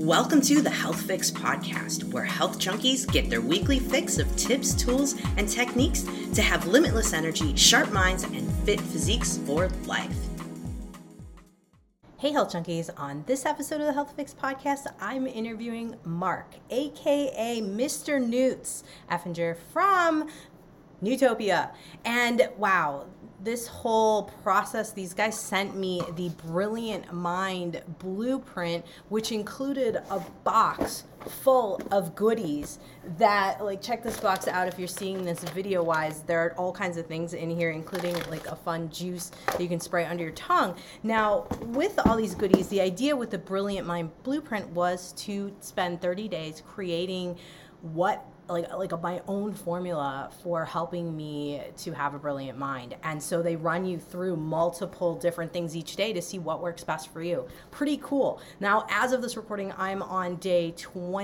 Welcome to the Health Fix podcast, where health junkies get their weekly fix of tips, tools, and techniques to have limitless energy, sharp minds, and fit physiques for life. Hey Health Junkies, on this episode of the Health Fix podcast, I'm interviewing Mark, aka Mr. Newts Effinger from Nootopia. And wow, this whole process, these guys sent me the Brilliant Mind blueprint, which included a box full of goodies that, like, check this box out if you're seeing this video wise. There are all kinds of things in here, including like a fun juice that you can spray under your tongue. Now, with all these goodies, the idea with the Brilliant Mind blueprint was to spend 30 days creating what my own formula for helping me to have a brilliant mind. And so they run you through multiple different things each day to see what works best for you. Pretty cool. Now, as of this recording, I'm on day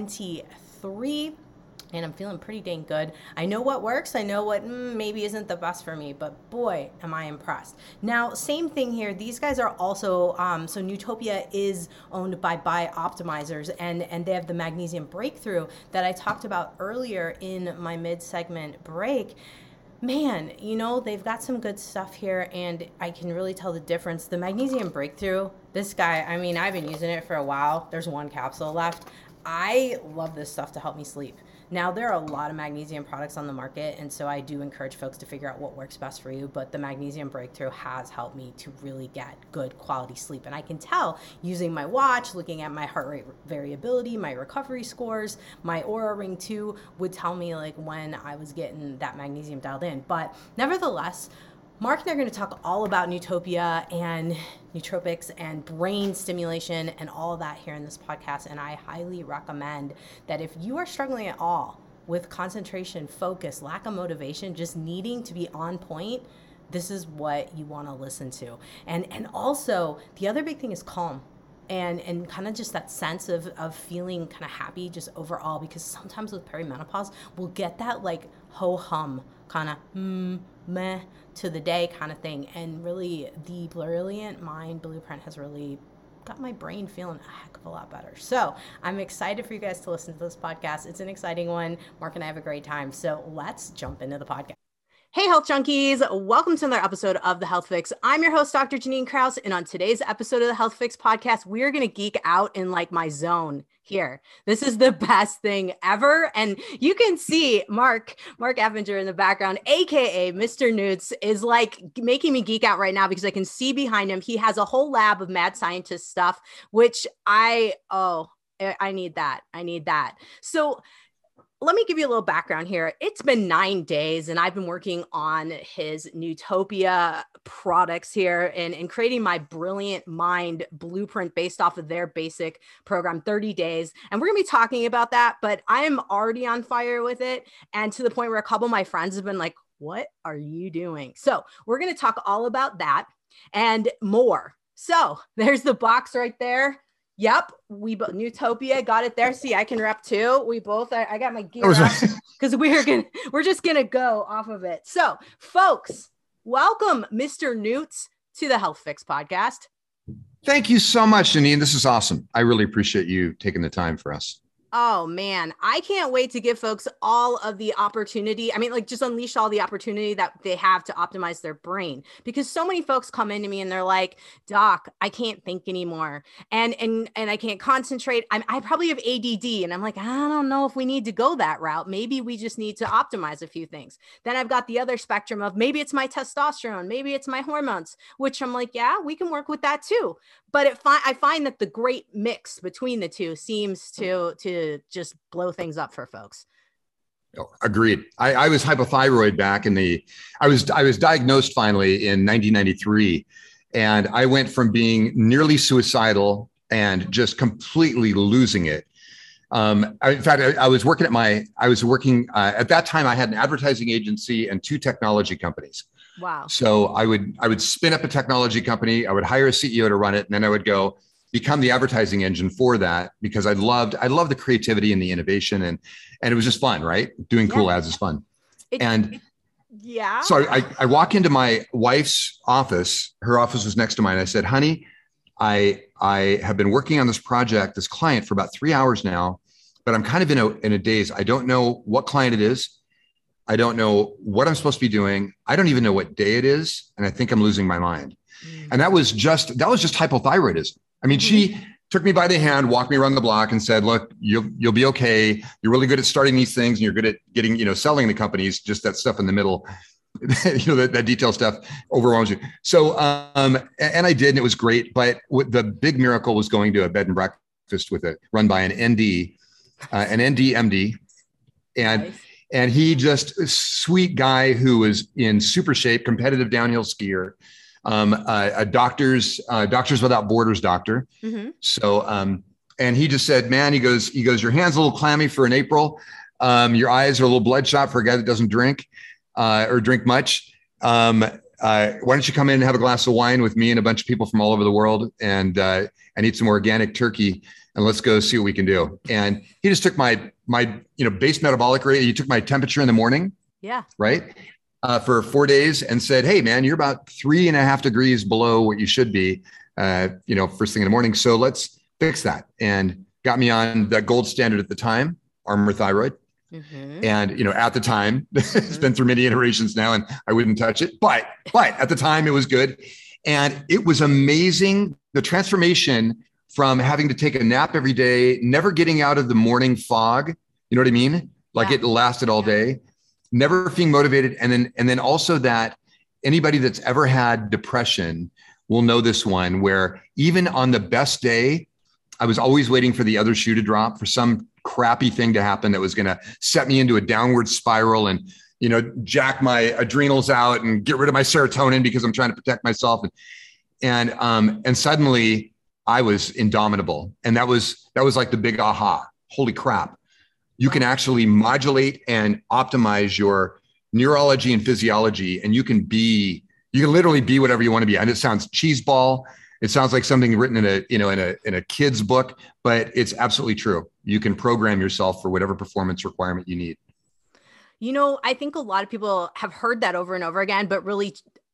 23 and I'm feeling pretty dang good. I know what works. I know what maybe isn't the best for me, but boy, am I impressed. Now, same thing here. These guys are also, so Nootopia is owned by Bioptimizers, and they have the magnesium breakthrough that I talked about earlier in my mid-segment break. Man, you know, they've got some good stuff here, and I can really tell the difference. The magnesium breakthrough, this guy, I mean, I've been using it for a while. There's one capsule left. I love this stuff to help me sleep. Now, there are a lot of magnesium products on the market, and so I do encourage folks to figure out what works best for you, but the magnesium breakthrough has helped me to really get good quality sleep. And I can tell using my watch, looking at my heart rate variability, my recovery scores, my Oura Ring 2 would tell me like when I was getting that magnesium dialed in. But nevertheless, Mark and I are going to talk all about Nootopia and nootropics and brain stimulation and all of that here in this podcast. And I highly recommend that if you are struggling at all with concentration, focus, lack of motivation, just needing to be on point, this is what you want to listen to. And also, the other big thing is calm. And kind of just that sense of feeling kind of happy just overall, because sometimes with perimenopause, we'll get that like ho-hum kind of meh to the day kind of thing. And really, the Brilliant Mind blueprint has really got my brain feeling a heck of a lot better. So I'm excited for you guys to listen to this podcast. It's an exciting one. Mark and I have a great time. So let's jump into the podcast. Hey, Health Junkies. Welcome to another episode of The Health Fix. I'm your host, Dr. Janine Krause. And on today's episode of The Health Fix podcast, we're going to geek out in like my zone here. This is the best thing ever. And you can see Mark Effinger in the background, AKA Mr. Newts, is like making me geek out right now because I can see behind him. He has a whole lab of mad scientist stuff, which I need that. I need that. So let me give you a little background here. It's been 9 days and I've been working on his Nootopia products here and creating my Brilliant Mind blueprint based off of their basic program, 30 days. And we're going to be talking about that, but I am already on fire with it. And to the point where a couple of my friends have been like, what are you doing? So we're going to talk all about that and more. So there's the box right there. Yep, Nootopia got it there. See, I can rep too. We both. I got my gear because we're just gonna go off of it. So, folks, welcome, Mr. Newts, to the Health Fix podcast. Thank you so much, Janine. This is awesome. I really appreciate you taking the time for us. Oh man, I can't wait to give folks all of the opportunity. I mean, like just unleash all the opportunity that they have to optimize their brain, because so many folks come into me and they're like, doc, I can't think anymore. And I can't concentrate. I probably have ADD. And I'm like, I don't know if we need to go that route. Maybe we just need to optimize a few things. Then I've got the other spectrum of maybe it's my testosterone, maybe it's my hormones, which I'm like, yeah, we can work with that too. But I find that the great mix between the two seems to just blow things up for folks. Oh, agreed. I was hypothyroid back I was diagnosed finally in 1993. And I went from being nearly suicidal and just completely losing it. In fact, I was working at that time, I had an advertising agency and 2 technology companies. Wow. So I would spin up a technology company. I would hire a CEO to run it. And then I would go become the advertising engine for that because I loved the creativity and the innovation and it was just fun, right? Doing cool ads is fun. So I walk into my wife's office. Her office was next to mine. I said, honey, I have been working on this project, this client, for about 3 hours now, but I'm kind of in a daze. I don't know what client it is. I don't know what I'm supposed to be doing. I don't even know what day it is. And I think I'm losing my mind. And that was just hypothyroidism. I mean, she took me by the hand, walked me around the block and said, look, you'll be okay. You're really good at starting these things and you're good at getting, selling the companies, just that stuff in the middle, that detail stuff overwhelms you. So, and I did, and it was great. But the big miracle was going to a bed and breakfast run by an ND, an ND-MD. And nice. And he just a sweet guy who was in super shape, competitive downhill skier, a doctors without borders doctor. Mm-hmm. So, and he just said, man, he goes, your hand's a little clammy for an April. Your eyes are a little bloodshot for a guy that doesn't drink, or drink much. Why don't you come in and have a glass of wine with me and a bunch of people from all over the world and eat some organic turkey, and let's go see what we can do. And he just took my base metabolic rate. He took my temperature in the morning. Yeah. Right. For 4 days and said, hey man, you're about 3.5 degrees below what you should be, first thing in the morning. So let's fix that. And got me on the gold standard at the time, Armour Thyroid. Mm-hmm. And, at the time, it's been through many iterations now and I wouldn't touch it, but at the time it was good. And it was amazing. The transformation from having to take a nap every day, never getting out of the morning fog. You know what I mean? Like it lasted all day, never being motivated. And then also that anybody that's ever had depression will know this one, where even on the best day, I was always waiting for the other shoe to drop, for some crappy thing to happen that was going to set me into a downward spiral and, jack my adrenals out and get rid of my serotonin because I'm trying to protect myself. And suddenly I was indomitable. And that was like the big aha. Holy crap. You can actually modulate and optimize your neurology and physiology, and you can literally be whatever you want to be. And it sounds cheeseball. It sounds like something written in a kid's book, but it's absolutely true. You can program yourself for whatever performance requirement you need. I think a lot of people have heard that over and over again, but really,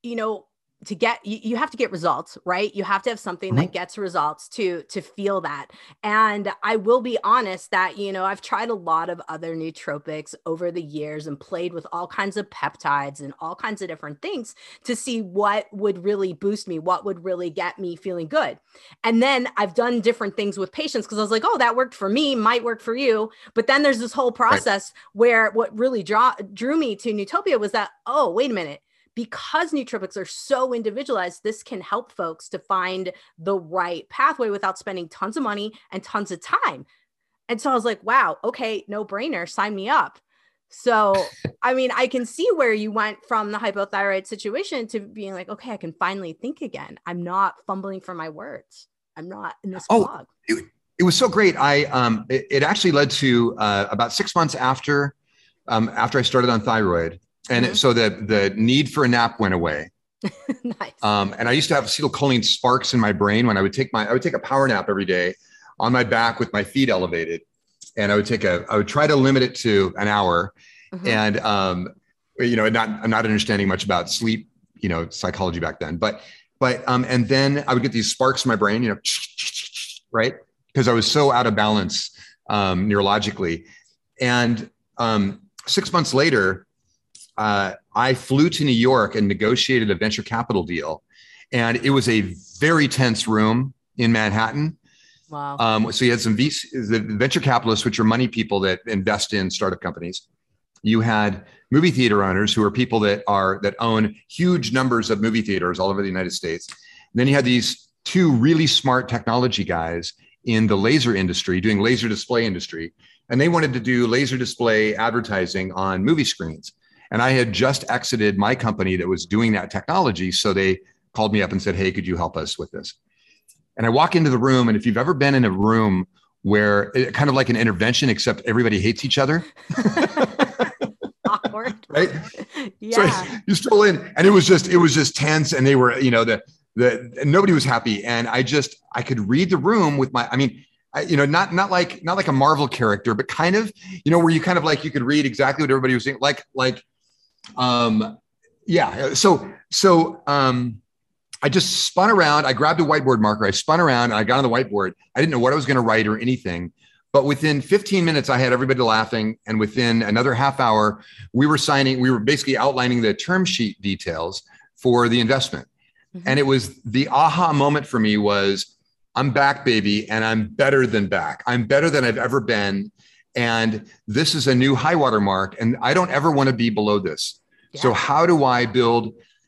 you have to get results, right? You have to have something that gets results to feel that. And I will be honest that, I've tried a lot of other nootropics over the years and played with all kinds of peptides and all kinds of different things to see what would really boost me, what would really get me feeling good. And then I've done different things with patients because I was like, oh, that worked for me, might work for you. But then there's this whole process where what really drew me to Nootopia was that, oh, wait a minute. Because nootropics are so individualized, this can help folks to find the right pathway without spending tons of money and tons of time. And so I was like, wow, okay, no brainer, sign me up. So, I can see where you went from the hypothyroid situation to being like, okay, I can finally think again. I'm not fumbling for my words. I'm not in this fog. It was so great. It actually led to about 6 months after I started on thyroid. And so the need for a nap went away. Nice. And I used to have acetylcholine sparks in my brain when I would take a power nap every day on my back with my feet elevated. And I would try to limit it to an hour. Mm-hmm. And, I'm not understanding much about sleep, psychology back then, but and then I would get these sparks in my brain, right. Because I was so out of balance, neurologically. And, 6 months later, I flew to New York and negotiated a venture capital deal, and it was a very tense room in Manhattan. Wow. So you had some the venture capitalists, which are money people that invest in startup companies. You had movie theater owners, who are people that own huge numbers of movie theaters all over the United States. And then you had these two really smart technology guys in the laser industry, doing laser display industry, and they wanted to do laser display advertising on movie screens. And I had just exited my company that was doing that technology. So they called me up and said, hey, could you help us with this? And I walk into the room. And if you've ever been in a room where kind of like an intervention, except everybody hates each other. Awkward. Right? Yeah. So you stroll in and it was just tense. And they were, nobody was happy. And I could read the room with my, not like a Marvel character, but kind of, where you kind of like, you could read exactly what everybody was saying. I just spun around. I grabbed a whiteboard marker. I spun around and I got on the whiteboard. I didn't know what I was going to write or anything. But within 15 minutes, I had everybody laughing. And within another half hour, we were basically outlining the term sheet details for the investment. Mm-hmm. And it was the aha moment for me was, I'm back, baby. And I'm better than back. I'm better than I've ever been. And this is a new high water mark. And I don't ever want to be below this. Yeah. So how do I build?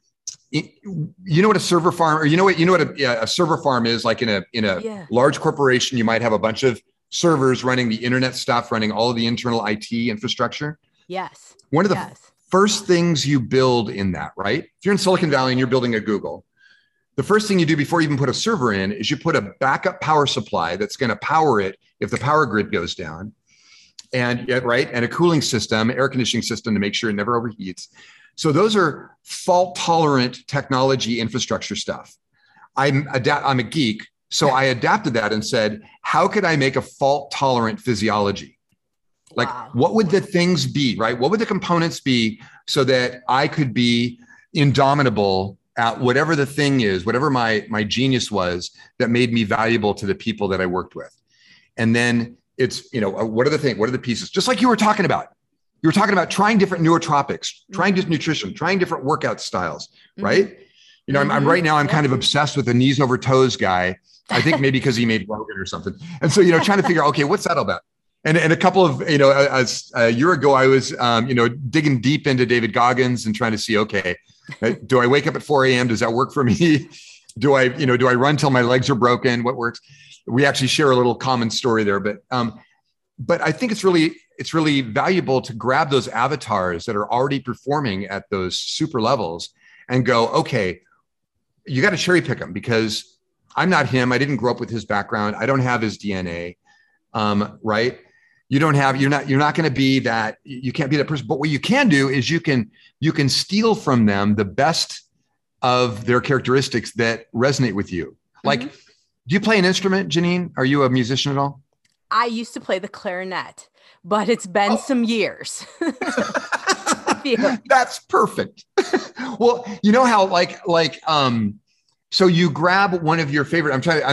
You know what a server farm, or you know what a server farm is like in a large corporation. You might have a bunch of servers running the internet stuff, running all of the internal IT infrastructure. Yes. One of the first things you build in that, right? If you're in Silicon Valley and you're building a Google, the first thing you do before you even put a server in is you put a backup power supply that's going to power it if the power grid goes down, and a cooling system, air conditioning system to make sure it never overheats. So those are fault-tolerant technology infrastructure stuff. I'm a geek, so I adapted that and said, how could I make a fault-tolerant physiology? Like, what would the things be, right? What would the components be so that I could be indomitable at whatever the thing is, whatever my genius was that made me valuable to the people that I worked with? And then it's, what are the things? What are the pieces? Just like you were talking about. You were talking about trying different nootropics, trying different nutrition, trying different workout styles, right? I'm right now, I'm kind of obsessed with the knees over toes guy. I think maybe because he made Rogan or something. And so, trying to figure out, okay, what's that all about? And a couple of, a year ago, I was, digging deep into David Goggins and trying to see, okay, do I wake up at 4 a.m.? Does that work for me? Do I run till my legs are broken? What works? We actually share a little common story there, but I think it's really valuable to grab those avatars that are already performing at those super levels and go, okay, you got to cherry pick them because I'm not him. I didn't grow up with his background. I don't have his DNA. Right. You're not going to be that. You can't be that person. But what you can do is you can steal from them the best of their characteristics that resonate with you. Like, do you play an instrument, Janine? Are you a musician at all? I used to play the clarinet, but it's been some years. That's perfect. Well, you know how so you grab one of your favorite,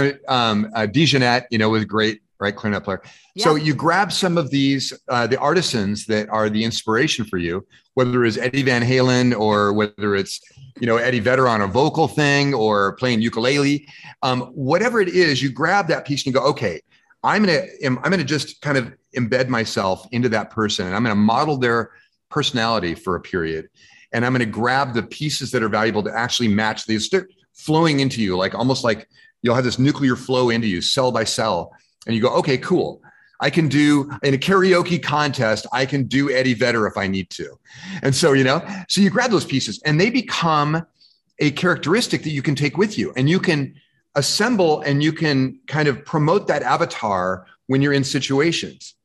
DeJohnette, was great, right? Clarinet player. Yeah. So you grab some of these, the artisans that are the inspiration for you, whether it's Eddie Van Halen or whether it's, Eddie Vedder on a vocal thing or playing ukulele, whatever it is, you grab that piece and you go, okay, I'm going to just kind of embed myself into that person and I'm going to model their personality for a period. And I'm going to grab the pieces that are valuable to actually match these. They're flowing into you, like almost like you'll have this nuclear flow into you cell by cell. And you go, okay, cool. I can do in a karaoke contest, I can do Eddie Vedder if I need to. And so, so you grab those pieces and they become a characteristic that you can take with you and you can assemble and you can kind of promote that avatar when you're in situations.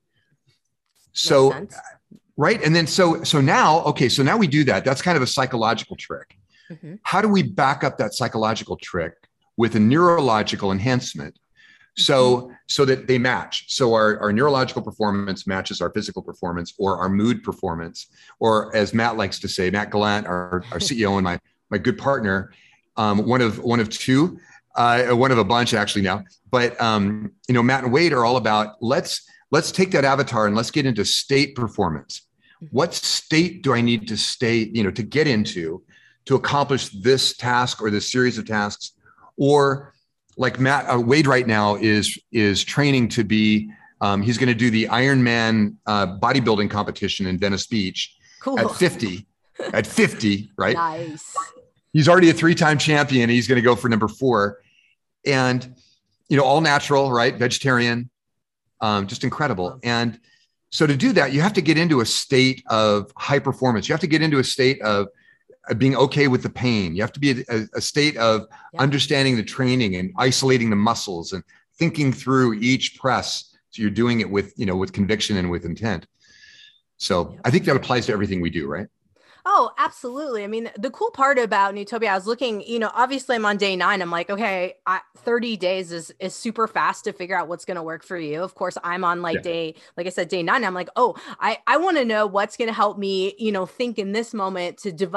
So, right. And then, so now we do that. That's kind of a psychological trick. Mm-hmm. How do we back up that psychological trick with a neurological enhancement? So that they match. So our neurological performance matches our physical performance or our mood performance, or as Matt likes to say, Matt Gallant, our CEO and my good partner, one of two, one of a bunch actually now, but Matt and Wade are all about, let's take that avatar and let's get into state performance. What state do I need to stay, to get into to accomplish this task or this series of tasks? Or like Wade right now is training to be, he's going to do the Ironman bodybuilding competition in Venice Beach. Cool. At 50, right? Nice. He's already a 3-time champion. He's going to go for number 4 and, all natural, right? Vegetarian, just incredible. And so to do that, you have to get into a state of high performance. You have to get into a state of being okay with the pain. You have to be a state of understanding the training and isolating the muscles and thinking through each press. So you're doing it with conviction and with intent. So I think that applies to everything we do, right? Oh, absolutely. I mean, the cool part about Nootopia, I was looking, obviously I'm on day 9. I'm like, okay, 30 days is super fast to figure out what's going to work for you. Of course, I'm on day 9. I'm like, oh, I want to know what's going to help me, think in this moment to develop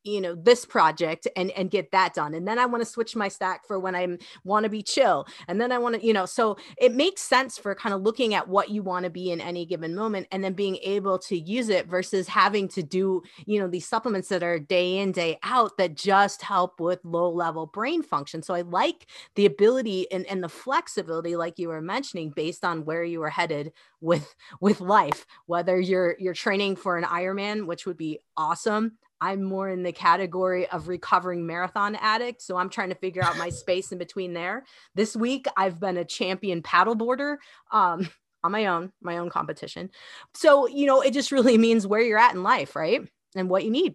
this project and get that done. And then I want to switch my stack for when I want to be chill. And then I want to, so it makes sense for kind of looking at what you want to be in any given moment and then being able to use it versus having to do, these supplements that are day in, day out that just help with low level brain function. So I like the ability and the flexibility, like you were mentioning, based on where you were headed with life, whether you're training for an Ironman, which would be awesome. I'm more in the category of recovering marathon addict. So I'm trying to figure out my space in between there. This week, I've been a champion paddleboarder on my own competition. So, it just really means where you're at in life, right? And what you need.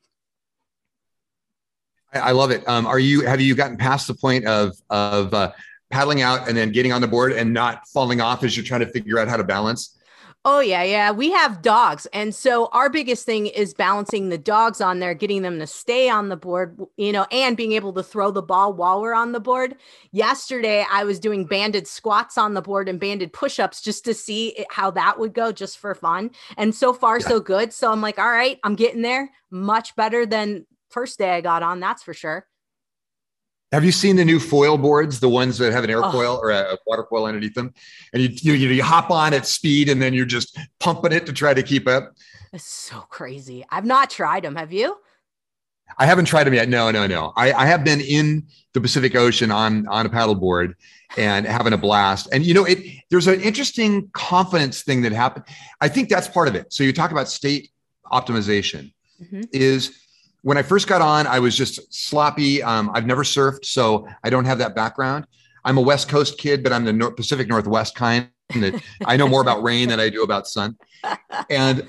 I love it. Have you gotten past the point of paddling out and then getting on the board and not falling off as you're trying to figure out how to balance? Oh, yeah. We have dogs. And so our biggest thing is balancing the dogs on there, getting them to stay on the board, and being able to throw the ball while we're on the board. Yesterday, I was doing banded squats on the board and banded push-ups just to see how that would go, just for fun. And so far, so good. So I'm like, all right, I'm getting there. Much better than first day I got on, that's for sure. Have you seen the new foil boards, the ones that have an airfoil or a water foil underneath them? And you hop on at speed and then you're just pumping it to try to keep up. It's so crazy. I've not tried them. Have you? I haven't tried them yet. No. I have been in the Pacific Ocean on a paddleboard and having a blast. And, there's an interesting confidence thing that happened. I think that's part of it. So you talk about state optimization is when I first got on, I was just sloppy. I've never surfed, so I don't have that background. I'm a West Coast kid, but I'm the Pacific Northwest kind. That I know more about rain than I do about sun. And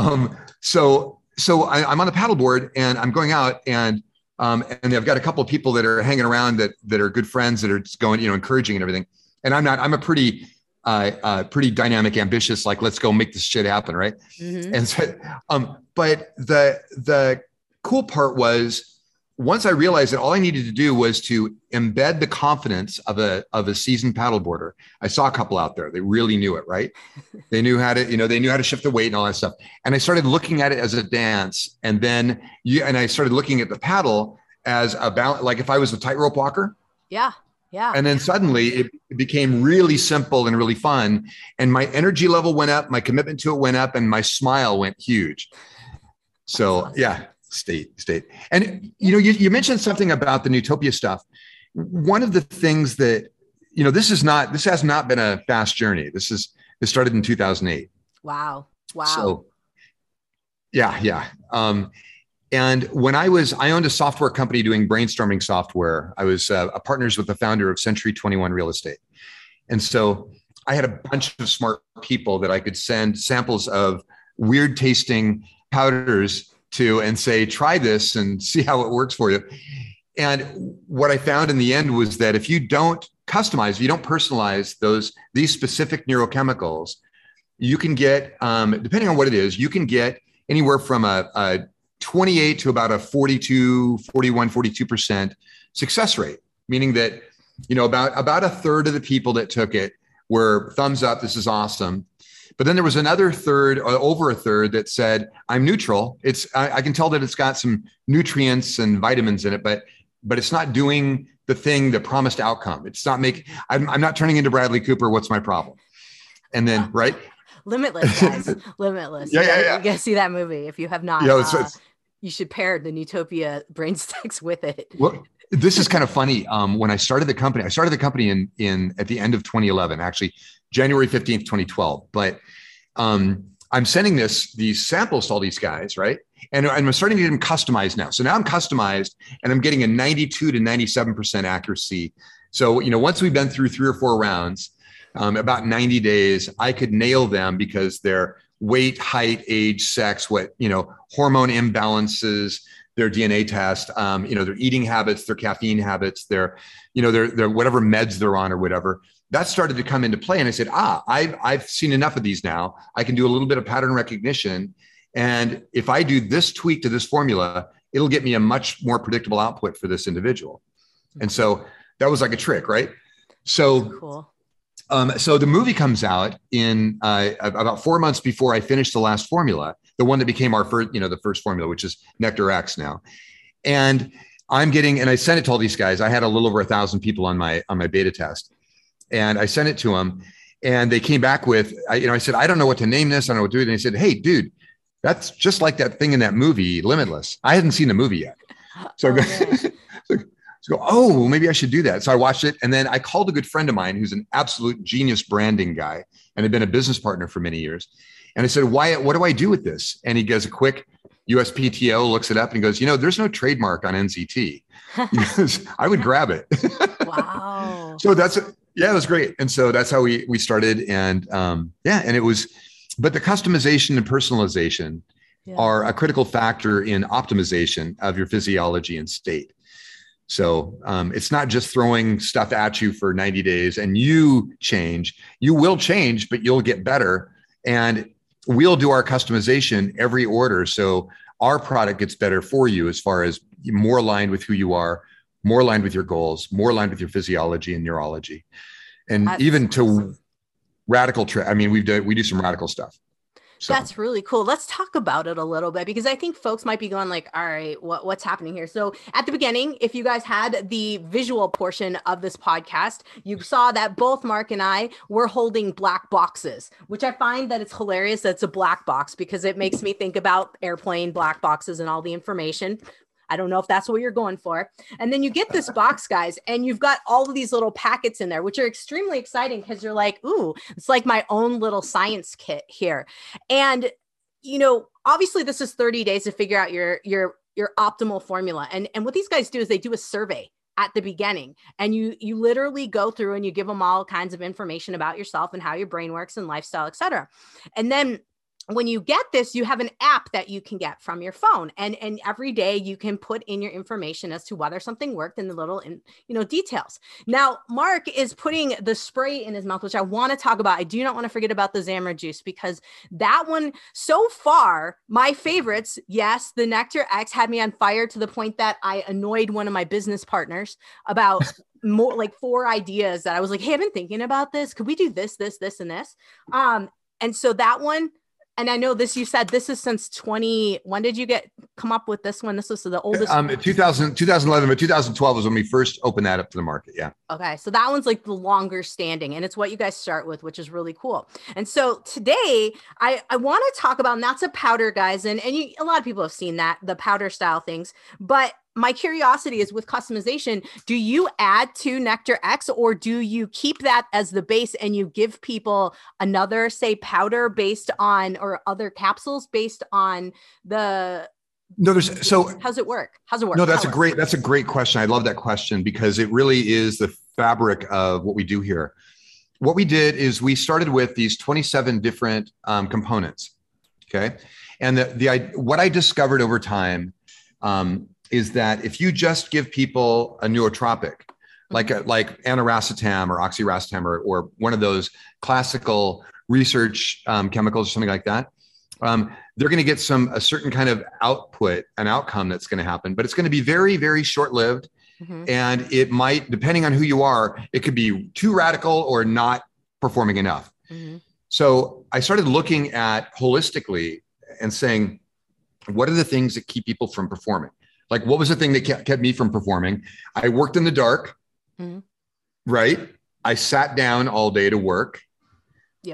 so I'm on the paddleboard and I'm going out and I've got a couple of people that are hanging around that are good friends that are just going, encouraging and everything. And I'm a pretty dynamic, ambitious, like, let's go make this shit happen. Right. And so, but the cool part was once I realized that all I needed to do was to embed the confidence of a seasoned paddleboarder. I saw a couple out there. They really knew it, right? They knew how to, they knew how to shift the weight and all that stuff. And I started looking at it as a dance. And then I started looking at the paddle as a balance, like if I was a tightrope walker. Yeah. Yeah. And then suddenly it became really simple and really fun. And my energy level went up, my commitment to it went up, and my smile went huge. So awesome. Yeah. State. And, you mentioned something about the Nootopia stuff. One of the things that, this has not been a fast journey. This started in 2008. Wow. So yeah. And when I owned a software company doing brainstorming software. I was partners with the founder of Century 21 Real Estate. And so I had a bunch of smart people that I could send samples of weird tasting powders to and say, try this and see how it works for you. And what I found in the end was that if you don't customize, if you don't personalize these specific neurochemicals, you can get, depending on what it is, you can get anywhere from a 28 to about a 42% success rate, meaning that, about a third of the people that took it were thumbs up, this is awesome. But then there was another third, or over a third, that said, I'm neutral. I can tell that it's got some nutrients and vitamins in it, but it's not doing the thing, the promised outcome. It's not I'm not turning into Bradley Cooper. What's my problem? And then, right? Limitless, guys. Limitless. Yeah. You gotta see that movie if you have not. You should pair the Nootopia brain sticks with it. Well, this is kind of funny. When I started the company, in at the end of 2011, actually January 15th, 2012. But I'm sending these samples to all these guys, right? And I'm starting to get them customized now. So now I'm customized and I'm getting a 92 to 97% accuracy. So, once we've been through 3 or 4 rounds, about 90 days, I could nail them because they're weight, height, age, sex, hormone imbalances, their DNA test, their eating habits, their caffeine habits, their whatever meds they're on or whatever. That started to come into play. And I said, I've seen enough of these now. I can do a little bit of pattern recognition. And if I do this tweak to this formula, it'll get me a much more predictable output for this individual. And so that was like a trick, right? So cool. So the movie comes out in about 4 months before I finished the last formula, the one that became our first, the first formula, which is Nectar X now. And and I sent it to all these guys. I had a little over 1,000 people on my beta test, and I sent it to them, and they came back with, I said, I don't know what to name this. I don't know what to do. And they said, hey, dude, that's just like that thing in that movie, Limitless. I hadn't seen the movie yet. So maybe I should do that. So I watched it. And then I called a good friend of mine who's an absolute genius branding guy and had been a business partner for many years. And I said, what do I do with this? And he gives a quick USPTO, looks it up, and he goes, there's no trademark on NCT. I would grab it. Wow. So it was great. And so that's how we started. And and it was, but the customization and personalization are a critical factor in optimization of your physiology and state. So it's not just throwing stuff at you for 90 days and you change. You will change, but you'll get better. And we'll do our customization every order. So our product gets better for you as far as more aligned with who you are, more aligned with your goals, more aligned with your physiology and neurology. And that's even to awesome. Radical, we do some radical stuff. So. That's really cool. Let's talk about it a little bit, because I think folks might be going like, all right, what's happening here? So at the beginning, if you guys had the visual portion of this podcast, you saw that both Mark and I were holding black boxes, which I find that it's hilarious that it's a black box, because it makes me think about airplane black boxes and all the information. I don't know if that's what you're going for. And then you get this box, guys, and you've got all of these little packets in there, which are extremely exciting, because you're like, ooh, it's like my own little science kit here. And, obviously this is 30 days to figure out your optimal formula. And what these guys do is they do a survey at the beginning, and you literally go through and you give them all kinds of information about yourself and how your brain works and lifestyle, et cetera. And then when you get this, you have an app that you can get from your phone, and every day you can put in your information as to whether something worked and the little, details. Now, Mark is putting the spray in his mouth, which I want to talk about. I do not want to forget about the Xamarin Juice, because that one, so far, my favorites, yes, the Nectar X had me on fire to the point that I annoyed one of my business partners about more like 4 ideas that I was like, hey, I've been thinking about this. Could we do this, this, this, and this? And so that one, and I know this, you said this is since when did you come up with this one? This was the oldest. 2011, but 2012 was when we first opened that up to the market. Yeah. Okay. So that one's like the longer standing, and it's what you guys start with, which is really cool. And so today I want to talk about, and that's a powder, guys. And a lot of people have seen the powder style things, but my curiosity is, with customization, do you add to Nectar X, or do you keep that as the base and you give people another, say, powder based on, or other capsules based on the? No, how's it work? No, that's a great question. I love that question, because it really is the fabric of what we do here. What we did is we started with these 27 different components. Okay. And what I discovered over time, is that if you just give people a nootropic, like aniracetam or oxiracetam or one of those classical research chemicals or something like that, they're going to get a certain kind of output, an outcome that's going to happen, but it's going to be very, very short-lived. Mm-hmm. And it might, depending on who you are, it could be too radical or not performing enough. Mm-hmm. So I started looking at holistically and saying, what are the things that keep people from performing? Like, what was the thing that kept me from performing? I worked in the dark, mm-hmm. right? I sat down all day to work. Yep.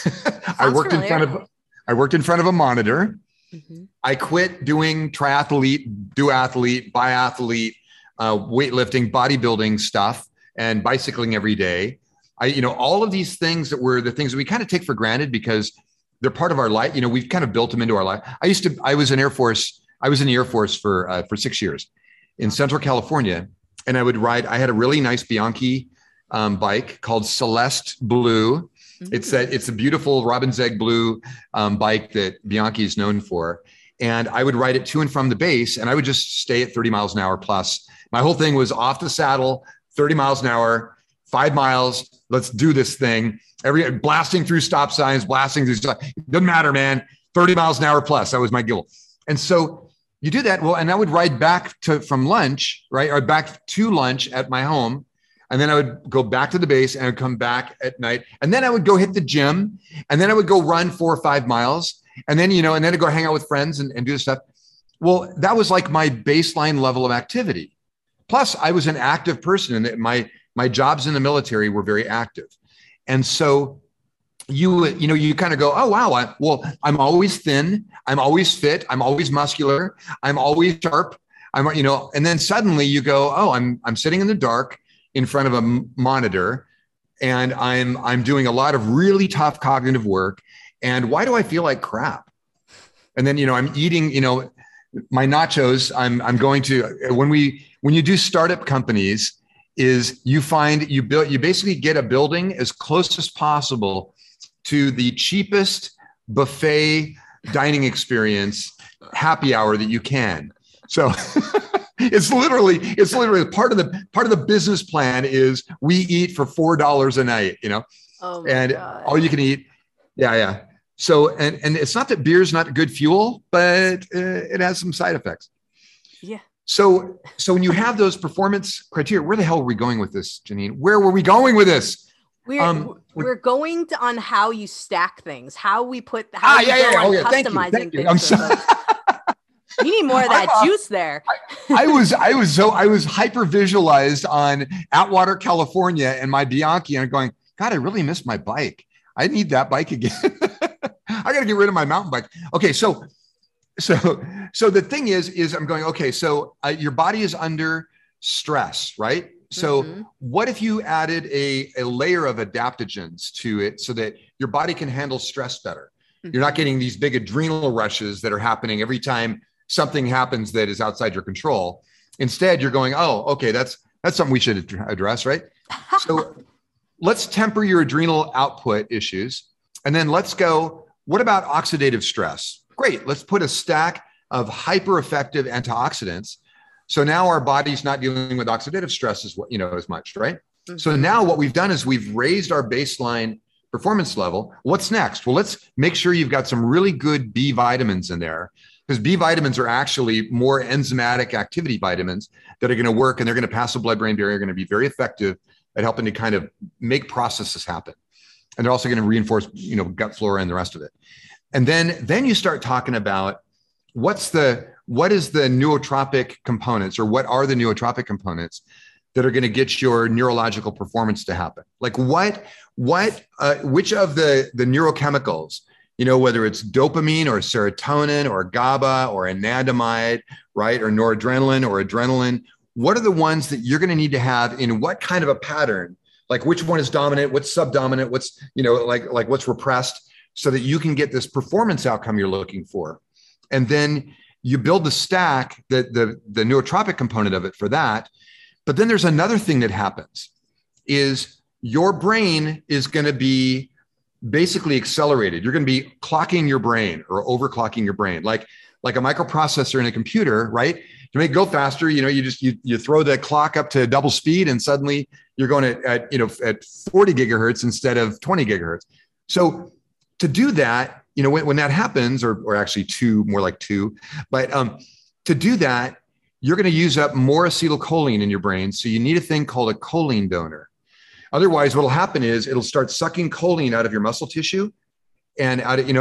I worked in front of a monitor. Mm-hmm. I quit doing triathlete, duathlete, biathlete, weightlifting, bodybuilding stuff, and bicycling every day. All of these things that were the things that we kind of take for granted because they're part of our life. We've kind of built them into our life. I was in the Air Force for 6 years in Central California, and I would ride. I had a really nice Bianchi bike called Celeste Blue. Mm-hmm. It's a beautiful robin's egg blue bike that Bianchi is known for. And I would ride it to and from the base, and I would just stay at 30 miles an hour plus. My whole thing was off the saddle, 30 miles an hour, 5 miles. Let's do this thing. Blasting through stop signs, doesn't matter, man. 30 miles an hour plus. That was my goal. And so you do that. Well, and I would ride back from lunch, right? Or back to lunch at my home. And then I would go back to the base and I would come back at night. And then I would go hit the gym. And then I would go run 4 or 5 miles. And then, and then I'd go hang out with friends and do this stuff. Well, that was like my baseline level of activity. Plus, I was an active person, and my jobs in the military were very active. And so you kind of go, oh wow, I'm always thin, I'm always fit, I'm always muscular, I'm always sharp, and then suddenly you go, oh, I'm sitting in the dark in front of a monitor, and I'm doing a lot of really tough cognitive work, and why do I feel like crap? And then I'm eating my nachos. I'm going to when you do startup companies, is you basically get a building as close as possible to the cheapest buffet dining experience happy hour that you can. So it's literally part of the business plan is we eat for $4 a night, Oh my and God. all you can eat. Yeah. So, and it's not that beer's not good fuel, but it has some side effects. Yeah. So when you have those performance criteria, where the hell are we going with this, Janine? Where were we going with this? We're going on how you stack things, how we put on customizing thank you. things. I'm sorry. You need more of that juice there. I was hyper visualized on Atwater, California, and my Bianchi, and I'm going, God, I really miss my bike. I need that bike again. I got to get rid of my mountain bike. Okay, so the thing is I'm going, okay, so your body is under stress, right? So what if you added a layer of adaptogens to it so that your body can handle stress better? You're not getting these big adrenal rushes that are happening every time something happens that is outside your control. Instead, you're going, oh, okay, that's something we should address, right? So let's temper your adrenal output issues. And then let's go, what about oxidative stress? Great, let's put a stack of hyper effective antioxidants. So now our body's not dealing with oxidative stress as much, right? So now what we've done is we've raised our baseline performance level. What's next? Well, let's make sure you've got some really good B vitamins in there, because B vitamins are actually more enzymatic activity vitamins that are going to work, and they're going to pass the blood-brain barrier, going to be very effective at helping to kind of make processes happen. And they're also going to reinforce, gut flora and the rest of it. And then you start talking about what is the nootropic components, or what are the nootropic components that are going to get your neurological performance to happen? Like which of the neurochemicals, whether it's dopamine or serotonin or GABA or anandamide, right? Or noradrenaline or adrenaline, what are the ones that you're going to need to have in what kind of a pattern? Like which one is dominant, what's subdominant, what's, like what's repressed, so that you can get this performance outcome you're looking for. And then you build the stack, the nootropic component of it for that. But then there's another thing that happens is your brain is going to be basically accelerated. You're going to be clocking your brain or overclocking your brain, like a microprocessor in a computer, right? To make it go faster, you throw the clock up to double speed, and suddenly you're going at 40 gigahertz instead of 20 gigahertz. So to do that, when that happens, or actually more like two, but to do that, you're going to use up more acetylcholine in your brain. So you need a thing called a choline donor. Otherwise, what'll happen is it'll start sucking choline out of your muscle tissue and out of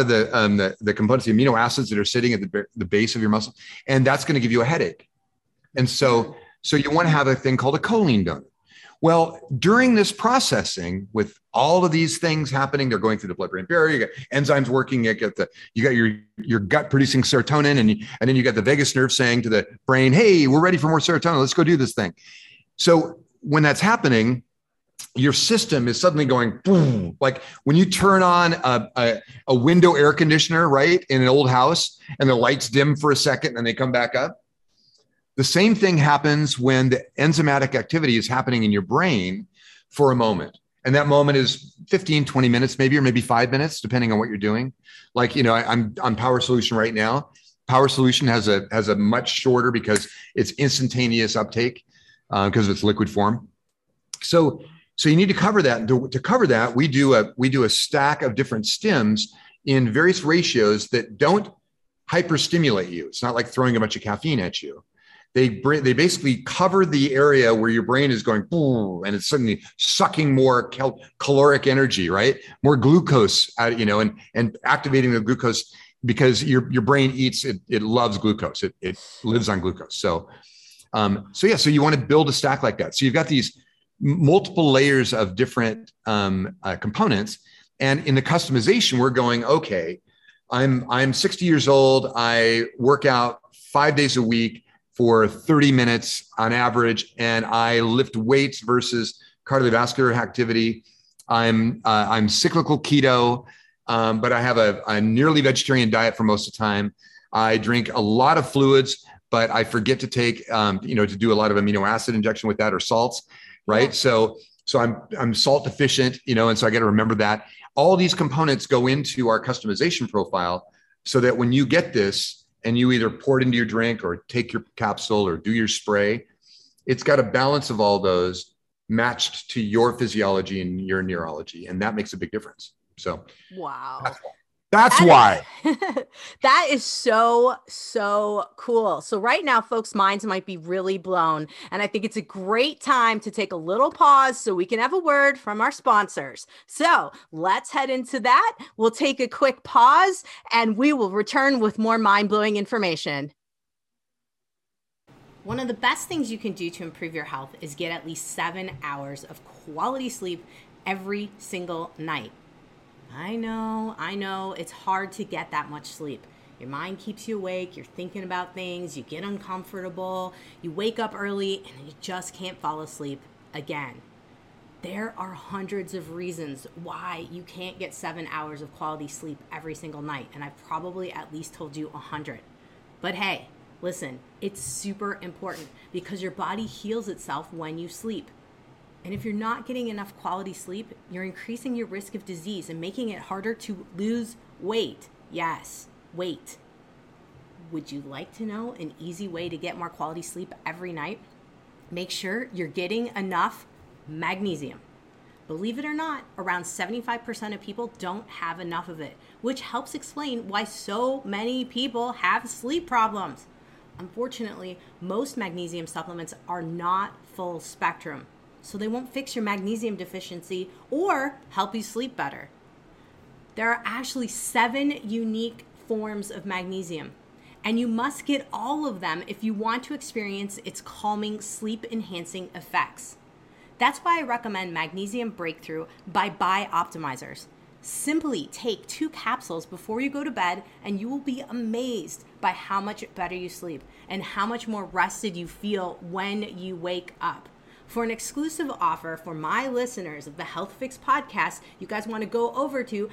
the components, the amino acids that are sitting at the base of your muscle, and that's going to give you a headache. And so you want to have a thing called a choline donor. Well, during this processing, with all of these things happening, they're going through the blood-brain barrier. You got enzymes working. You got your gut producing serotonin, and then you got the vagus nerve saying to the brain, "Hey, we're ready for more serotonin. Let's go do this thing." So when that's happening, your system is suddenly going boom, like when you turn on a window air conditioner, right, in an old house, and the lights dim for a second and they come back up. The same thing happens when the enzymatic activity is happening in your brain for a moment. And that moment is 15, 20 minutes, maybe, or maybe 5 minutes, depending on what you're doing. Like, I'm on Power Solution right now. Power Solution has a much shorter, because it's instantaneous uptake, because of its liquid form. So you need to cover that. To cover that, we do a stack of different stims in various ratios that don't hyperstimulate you. It's not like throwing a bunch of caffeine at you. They basically cover the area where your brain is going boom, and it's suddenly sucking more caloric energy, right? More glucose out, and activating the glucose because your brain eats it. It loves glucose. It lives on glucose. So you want to build a stack like that. So you've got these multiple layers of different components. And in the customization, we're going, okay, I'm 60 years old. I work out 5 days a week for 30 minutes on average, and I lift weights versus cardiovascular activity. I'm cyclical keto, but I have a nearly vegetarian diet for most of the time. I drink a lot of fluids, but I forget to take, to do a lot of amino acid injection with that or salts, right? Yeah. So I'm salt deficient, and so I got to remember that. All these components go into our customization profile so that when you get this and you either pour it into your drink or take your capsule or do your spray, it's got a balance of all those matched to your physiology and your neurology. And that makes a big difference. So, wow. That's why. That is so, so cool. So right now, folks' minds might be really blown. And I think it's a great time to take a little pause so we can have a word from our sponsors. So let's head into that. We'll take a quick pause and we will return with more mind-blowing information. One of the best things you can do to improve your health is get at least 7 hours of quality sleep every single night. I know, it's hard to get that much sleep. Your mind keeps you awake, you're thinking about things, you get uncomfortable, you wake up early, and you just can't fall asleep again. There are hundreds of reasons why you can't get 7 hours of quality sleep every single night, and I've probably at least told you 100. But hey, listen, it's super important because your body heals itself when you sleep. And if you're not getting enough quality sleep, you're increasing your risk of disease and making it harder to lose weight. Yes, weight. Would you like to know an easy way to get more quality sleep every night? Make sure you're getting enough magnesium. Believe it or not, around 75% of people don't have enough of it, which helps explain why so many people have sleep problems. Unfortunately, most magnesium supplements are not full spectrum, so they won't fix your magnesium deficiency or help you sleep better. There are actually 7 unique forms of magnesium, and you must get all of them if you want to experience its calming, sleep-enhancing effects. That's why I recommend Magnesium Breakthrough by Bioptimizers. Simply take 2 capsules before you go to bed, and you will be amazed by how much better you sleep and how much more rested you feel when you wake up. For an exclusive offer for my listeners of the Health Fix podcast, you guys want to go over to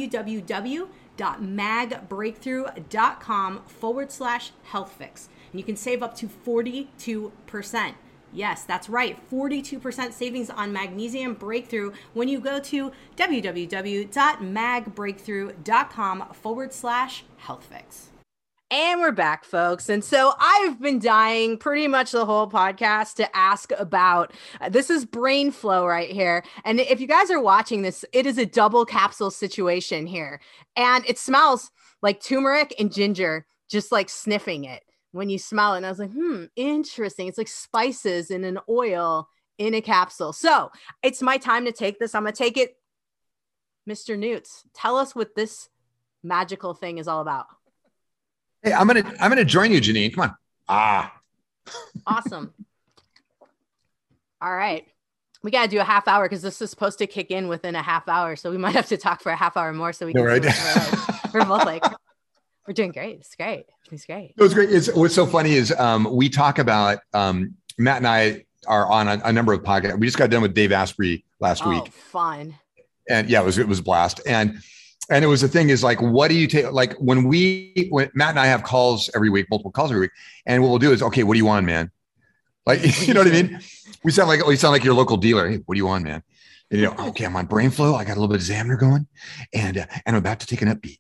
www.magbreakthrough.com/healthfix. And you can save up to 42%. Yes, that's right. 42% savings on Magnesium Breakthrough when you go to www.magbreakthrough.com/healthfix. And we're back, folks. And so I've been dying pretty much the whole podcast to ask about, this is Brain Flow right here. And if you guys are watching this, it is a double capsule situation here. And it smells like turmeric and ginger, just like sniffing it when you smell it. And I was like, interesting. It's like spices in an oil in a capsule. So it's my time to take this. I'm going to take it. Mr. Newts, tell us what this magical thing is all about. Hey, I'm gonna join you, Janine. Come on. Awesome. All right. We got to do a half hour because this is supposed to kick in within a half hour. So we might have to talk for a half hour more so we can we're both like, we're doing great. It's great. It's great. It was great. What's so funny is we talk about Matt and I are on a number of podcasts. We just got done with Dave Asprey last week. Fun. And yeah, it was a blast. And it was the thing is like, what do you take? Like when Matt and I have calls every week, multiple calls every week. And what we'll do is, okay, what do you want, man? Like, you know what I mean? We sound like your local dealer. Hey, what do you want, man? And okay, I'm on Brain Flow. I got a little bit of Xamarin going and I'm about to take an upbeat.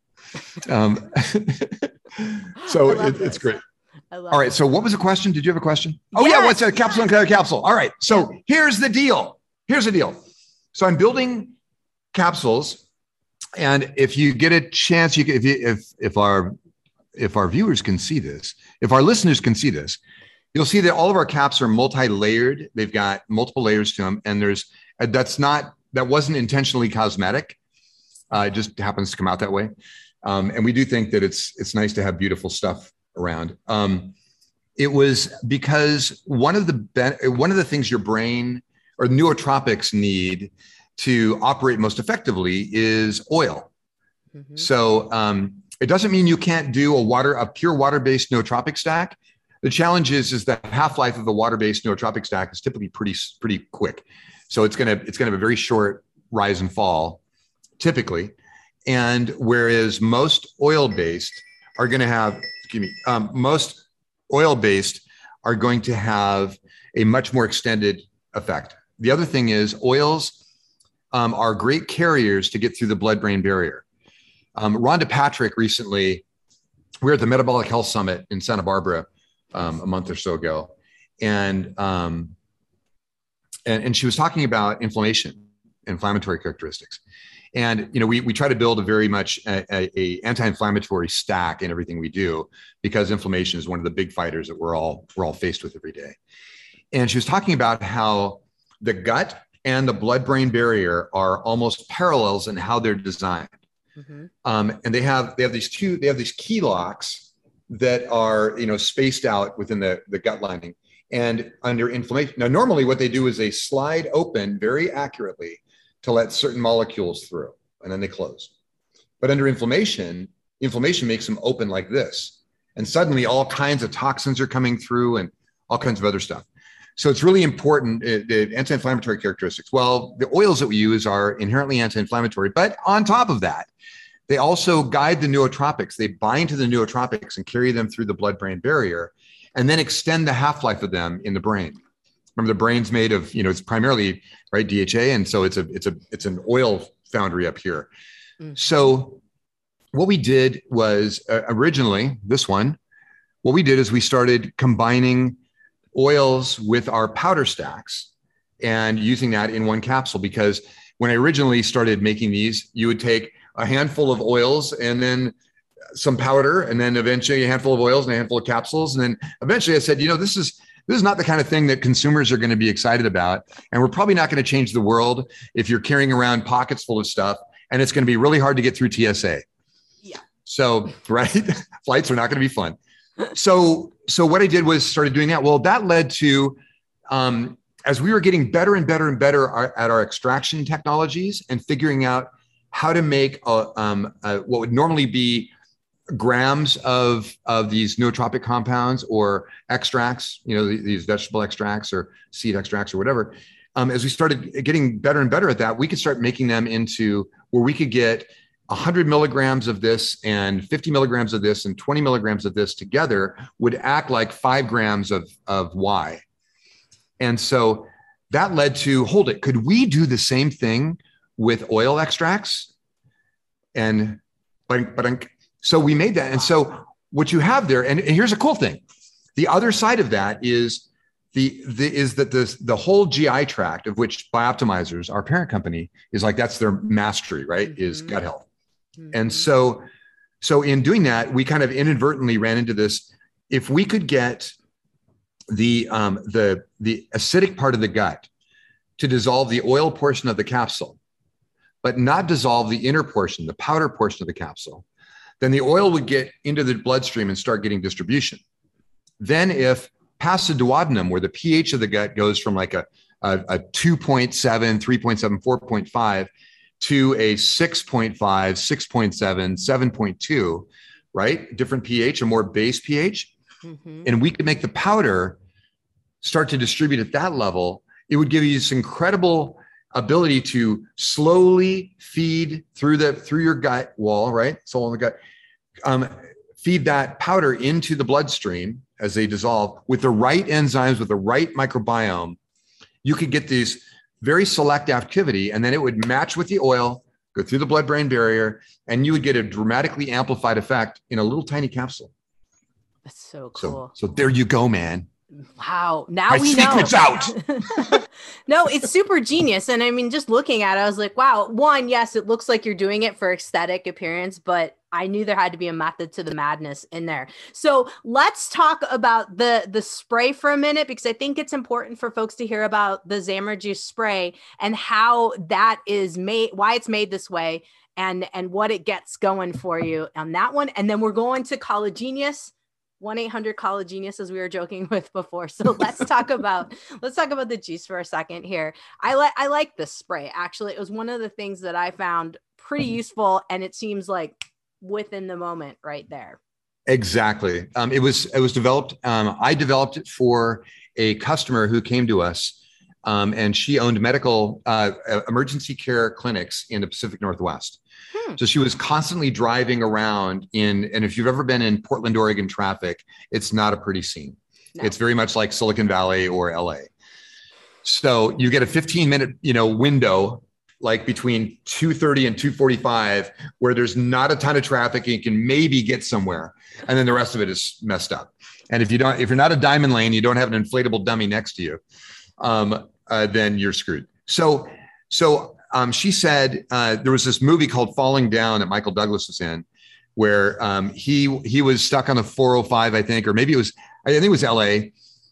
So it's great. All right. So what was the question? Did you have a question? Oh yeah. What's a capsule and capsule? All right. So here's the deal. So I'm building capsules. And if you get a chance, you can, if our viewers can see this, if our listeners can see this, you'll see that all of our caps are multi-layered. They've got multiple layers to them, and that wasn't intentionally cosmetic. It just happens to come out that way. And we do think that it's nice to have beautiful stuff around. It was because one of the things your brain or nootropics need to operate most effectively is oil. Mm-hmm. So it doesn't mean you can't do a pure water-based nootropic stack. The challenge is the half-life of the water-based nootropic stack is typically pretty quick. So it's gonna have a very short rise and fall, typically. And whereas most oil-based are going to have, most oil-based are going to have a much more extended effect. The other thing is oils are great carriers to get through the blood-brain barrier. Rhonda Patrick recently, we were at the Metabolic Health Summit in Santa Barbara a month or so ago, and she was talking about inflammatory characteristics. And we try to build a very much a anti-inflammatory stack in everything we do, because inflammation is one of the big fighters that we're all faced with every day. And she was talking about how the gut and the blood-brain barrier are almost parallels in how they're designed. Mm-hmm. And they have these key locks that are spaced out within the gut lining and under inflammation. Now, normally what they do is they slide open very accurately to let certain molecules through, and then they close. But under inflammation makes them open like this. And suddenly all kinds of toxins are coming through and all kinds of other stuff. So it's really important, the anti-inflammatory characteristics. Well, the oils that we use are inherently anti-inflammatory, but on top of that, they also guide the nootropics. They bind to the nootropics and carry them through the blood-brain barrier, and then extend the half-life of them in the brain. Remember, the brain's made of, it's primarily, right, DHA. And so it's an oil foundry up here. Mm-hmm. So what we did was originally what we did is we started combining oils with our powder stacks and using that in one capsule, because when I originally started making these, you would take a handful of oils and then some powder, and then eventually a handful of oils and a handful of capsules. And then eventually I said, this is not the kind of thing that consumers are going to be excited about. And we're probably not going to change the world if you're carrying around pockets full of stuff, and it's going to be really hard to get through TSA. Yeah. So, right. Flights are not going to be fun. So what I did was started doing that. Well, that led to, as we were getting better and better and better at our extraction technologies and figuring out how to make what would normally be grams of these nootropic compounds or extracts, these vegetable extracts or seed extracts or whatever. As we started getting better and better at that, we could start making them into where we could get 100 milligrams of this and 50 milligrams of this and 20 milligrams of this together would act like 5 grams of Y. And so that led to, could we do the same thing with oil extracts? And so we made that. And so what you have there, and here's a cool thing. The other side of that is the whole GI tract, of which Bioptimizers, our parent company, is like, that's their mastery, right? Mm-hmm. Is gut health. Mm-hmm. And so in doing that, we kind of inadvertently ran into this. If we could get the acidic part of the gut to dissolve the oil portion of the capsule, but not dissolve the inner portion, the powder portion of the capsule, then the oil would get into the bloodstream and start getting distribution. Then if past the duodenum, where the pH of the gut goes from like a 2.7, 3.7, 4.5 to a 6.5, 6.7, 7.2, right? Different pH, a more base pH. Mm-hmm. And we could make the powder start to distribute at that level. It would give you this incredible ability to slowly feed through your gut wall, right? Soul in the gut, feed that powder into the bloodstream as they dissolve with the right enzymes, with the right microbiome. You could get these very select activity, and then it would match with the oil, go through the blood-brain barrier, and you would get a dramatically amplified effect in a little tiny capsule. That's so cool. So there you go, man. Wow. Now my we know. secret's out. No, it's super genius. And I mean, just looking at it, I was like, wow, one, yes, it looks like you're doing it for aesthetic appearance, but I knew there had to be a method to the madness in there. So let's talk about the spray for a minute, because I think it's important for folks to hear about the Xamarin Juice spray and how that is made, why it's made this way, and what it gets going for you on that one. And then we're going to College Genius, 1-800 College Genius, as we were joking with before. So let's talk about the juice for a second here. I like this spray. Actually, it was one of the things that I found pretty useful, and it seems like within the moment right there. Exactly. It was developed. I developed it for a customer who came to us, and she owned medical emergency care clinics in the Pacific Northwest. So she was constantly driving around and if you've ever been in Portland, Oregon traffic, it's not a pretty scene. No. It's very much like Silicon Valley or LA. So you get a 15-minute, window, like between 2:30 and 2:45, where there's not a ton of traffic and you can maybe get somewhere. And then the rest of it is messed up. And if you're not a diamond lane, you don't have an inflatable dummy next to you, then you're screwed. So she said there was this movie called Falling Down that Michael Douglas was in, where he was stuck on the 405, I think, or maybe I think it was LA,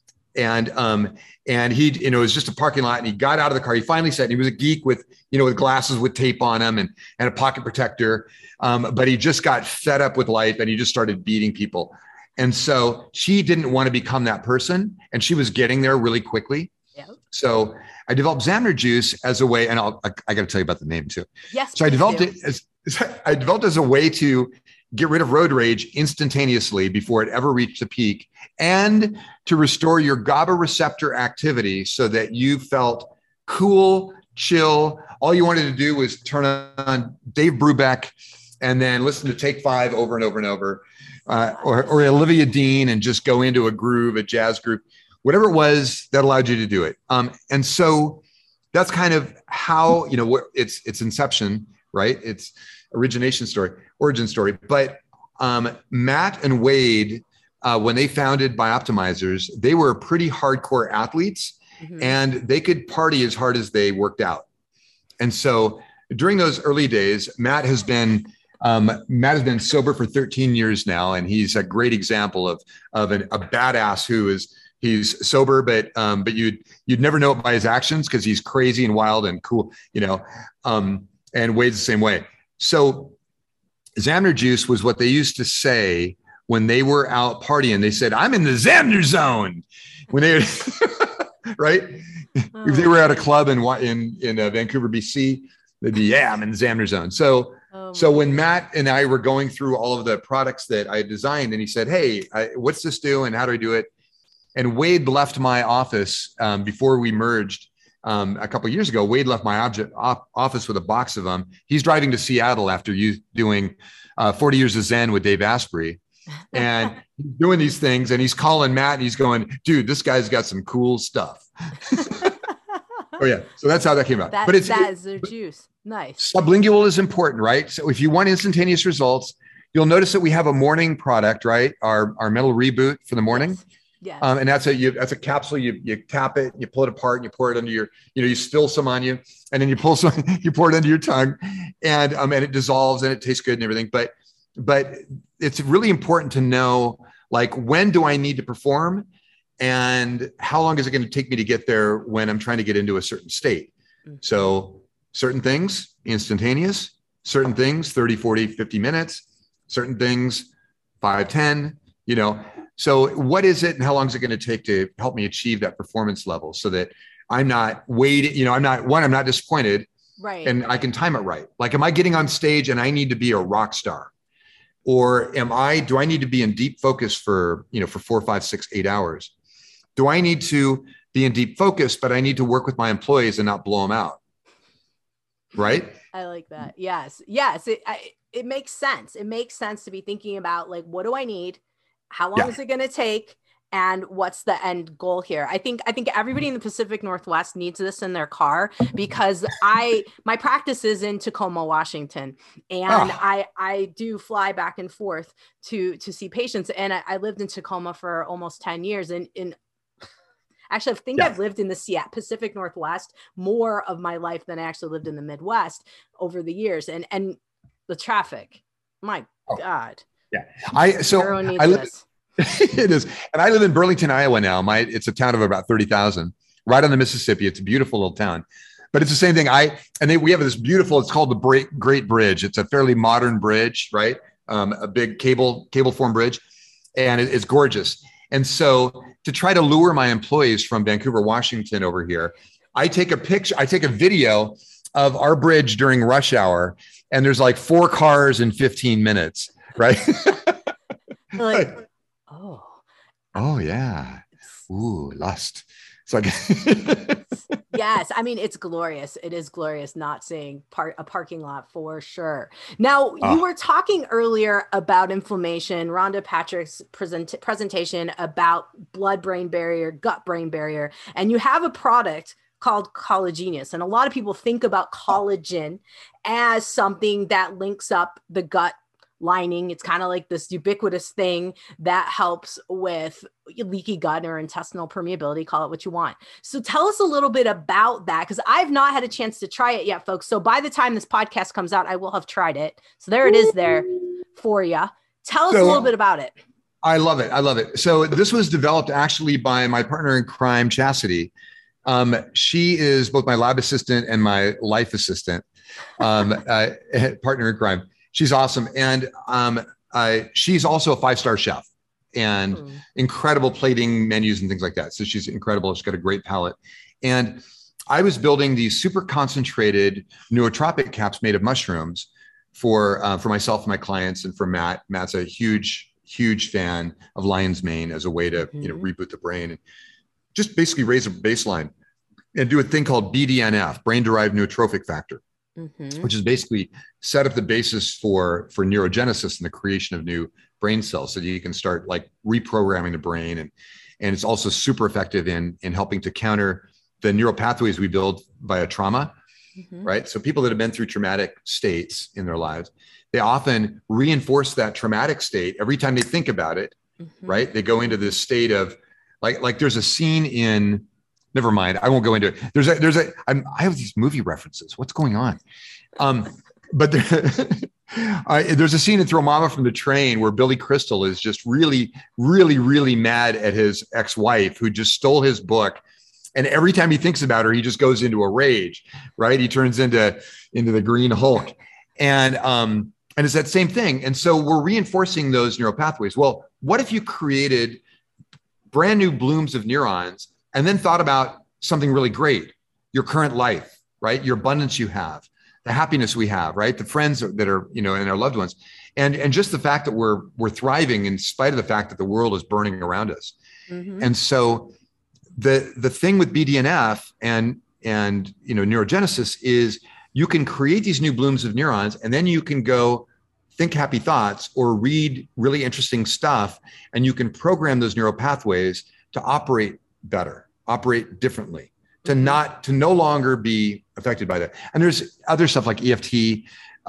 and he, it was just a parking lot, and he got out of the car. He finally said he was a geek with glasses with tape on them and a pocket protector, but he just got fed up with life and he just started beating people. And so she didn't want to become that person, and she was getting there really quickly. Yep. So I developed Zamner Juice as a way, and I got to tell you about the name too. Yes. So I developed it as a way to get rid of road rage instantaneously before it ever reached a peak, and to restore your GABA receptor activity so that you felt cool, chill. All you wanted to do was turn on Dave Brubeck and then listen to Take Five over and over and over, or Olivia Dean, and just go into a groove, a jazz groove. Whatever it was that allowed you to do it. And so that's kind of how, it's inception, right? It's origin story. But Matt and Wade, when they founded Bioptimizers, they were pretty hardcore athletes, and they could party as hard as they worked out. And so during those early days, Matt has been sober for 13 years now. And he's a great example of a badass he's sober, but you'd never know it by his actions, because he's crazy and wild and cool, and Wade's the same way. So Zamner Juice was what they used to say when they were out partying. They said, "I'm in the Zamner zone." When they, right? If they were at a club in Vancouver, BC, they'd be, "Yeah, I'm in the Zamner zone." So when Matt and I were going through all of the products that I designed, and he said, "Hey, what's this do and how do I do it?" And Wade left my office before we merged a couple of years ago. Wade left my office with a box of them. He's driving to Seattle after doing 40 Years of Zen with Dave Asprey, and he's doing these things. And he's calling Matt, and he's going, "Dude, this guy's got some cool stuff." Oh yeah, so that's how that came out. That is their juice. Nice. Sublingual is important, right? So if you want instantaneous results, you'll notice that we have a morning product, right? Our mental reboot for the morning. Yes. Yes. And that's a capsule. You tap it, you pull it apart, and you pour it under your, you spill some on you, and then you pull some, you pour it under your tongue, and it dissolves and it tastes good and everything. But it's really important to know, like, when do I need to perform, and how long is it going to take me to get there when I'm trying to get into a certain state? Mm-hmm. So certain things, instantaneous, certain things, 30, 40, 50 minutes, certain things, 5, 10, So what is it, and how long is it going to take to help me achieve that performance level, so that I'm not waiting, I'm not disappointed, right? And I can time it right. Like, am I getting on stage and I need to be a rock star, or do I need to be in deep focus for 4, 5, 6, 8 hours? Do I need to be in deep focus, but I need to work with my employees and not blow them out? Right? I like that. Yes. It makes sense. It makes sense to be thinking about, like, what do I need? How long is it going to take? And what's the end goal here? I think everybody in the Pacific Northwest needs this in their car, because my practice is in Tacoma, Washington, and I do fly back and forth to see patients. And I lived in Tacoma for almost 10 years. And actually, I think I've lived in the Pacific Northwest more of my life than I actually lived in the Midwest over the years. And the traffic, my God. Yeah. It is. And I live in Burlington, Iowa now. It's a town of about 30,000, right on the Mississippi. It's a beautiful little town. but it's the same thing. We have this beautiful, it's called the Great Bridge. It's a fairly modern bridge, right? A big cable form bridge, and it's gorgeous. And so to try to lure my employees from Vancouver, Washington over here, I take a video of our bridge during rush hour, and there's like 4 cars in 15 minutes, right? Like, oh yeah. Ooh, lust. It's like, yes, I mean, it's glorious. It is glorious not seeing a parking lot for sure. Now, you were talking earlier about inflammation, Rhonda Patrick's presentation about blood-brain barrier, gut-brain barrier, and you have a product called Collagenous. And a lot of people think about collagen as something that links up the gut lining. It's kind of like this ubiquitous thing that helps with leaky gut or intestinal permeability, call it what you want. So tell us a little bit about that, because I've not had a chance to try it yet, folks. So by the time this podcast comes out, I will have tried it. So there it is there for you. Tell us a little bit about it. I love it. So this was developed actually by my partner in crime, Chastity. She is both my lab assistant and my life assistant, partner in crime. She's awesome. And she's also a 5-star chef and incredible plating menus and things like that. So she's incredible. She's got a great palate. And I was building these super concentrated nootropic caps made of mushrooms for myself and my clients, and for Matt. Matt's a huge fan of lion's mane as a way to reboot the brain and just basically raise a baseline and do a thing called BDNF, brain-derived neurotrophic factor. Which is basically set up the basis for neurogenesis and the creation of new brain cells, so that you can start like reprogramming the brain. And it's also super effective in helping to counter the neural pathways we build via trauma, right? So people that have been through traumatic states in their lives, they often reinforce that traumatic state every time they think about it, right? They go into this state of like there's a scene in, never mind, I won't go into it. I have these movie references. What's going on? But there's a scene in Throw Mama from the Train where Billy Crystal is just really, really, really mad at his ex-wife who just stole his book. And every time he thinks about her, he just goes into a rage, right? He turns into the Green Hulk. And it's that same thing. And so we're reinforcing those neural pathways. Well, what if you created brand new blooms of neurons and then thought about something really great, your current life, right? Your abundance you have, the happiness we have, right? The friends that are, and our loved ones. And just the fact that we're thriving in spite of the fact that the world is burning around us. And so the thing with BDNF and neurogenesis is you can create these new blooms of neurons, and then you can go think happy thoughts or read really interesting stuff, and you can program those neural pathways to operate better, operate differently, to no longer be affected by that. And there's other stuff like EFT,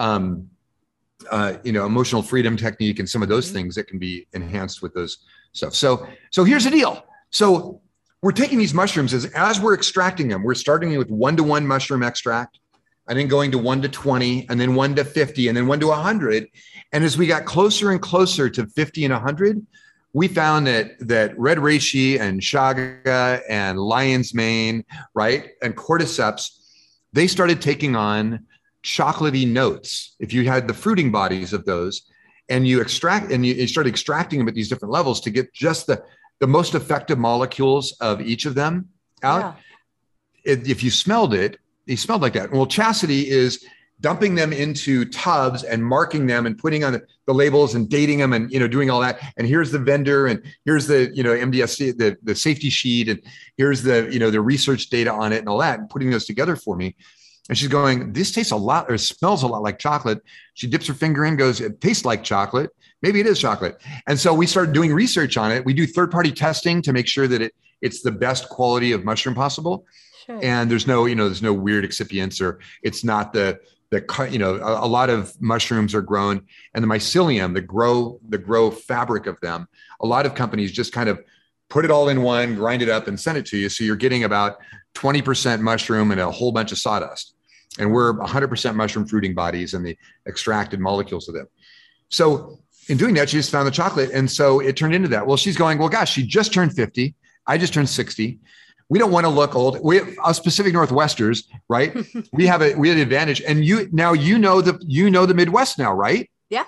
emotional freedom technique, and some of those things that can be enhanced with those stuff. So here's the deal. So we're taking these mushrooms as we're extracting them, we're starting with 1-to-1 mushroom extract, and then going to 1-to-20, and then 1-to-50, and then 1-to-100. And as we got closer and closer to 50 and 100, we found that red reishi and chaga and lion's mane, right, and cordyceps, they started taking on chocolatey notes. If you had the fruiting bodies of those, and you start extracting them at these different levels to get just the most effective molecules of each of them out. Yeah. If you smelled it, they smelled like that. Well, Chastity is dumping them into tubs and marking them and putting on the labels and dating them and, doing all that. And here's the vendor, and here's the, MDSC, the safety sheet, and here's the, the research data on it and all that, and putting those together for me. And she's going, this tastes a lot, or smells a lot like chocolate. She dips her finger in, goes, it tastes like chocolate. Maybe it is chocolate. And so we started doing research on it. We do third-party testing to make sure that it's the best quality of mushroom possible. Sure. And there's no weird excipients, or it's not a lot of mushrooms are grown, and the mycelium, the grow fabric of them, a lot of companies just kind of put it all in one, grind it up, and send it to you. So you're getting about 20% mushroom and a whole bunch of sawdust. And we're 100% mushroom fruiting bodies and the extracted molecules of them. So in doing that, she just found the chocolate. And so it turned into that. Well, she's going, well, gosh, she just turned 50. I just turned 60. We don't want to look old. Us Pacific Northwesters, right? we have an advantage. And you know the Midwest now, right? Yeah.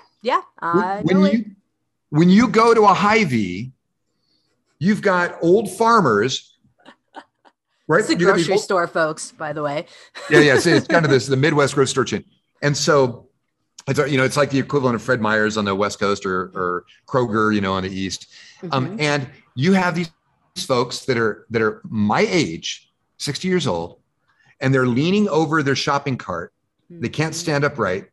When you go to a Hy-Vee, you've got old farmers, right? It's a grocery store, folks, by the way. Yeah. It's kind of the Midwest grocery store chain. And so it's like the equivalent of Fred Meyer's on the West Coast or Kroger, on the East. And you have these folks that are my age, 60 years old, and they're leaning over their shopping cart. They can't stand upright.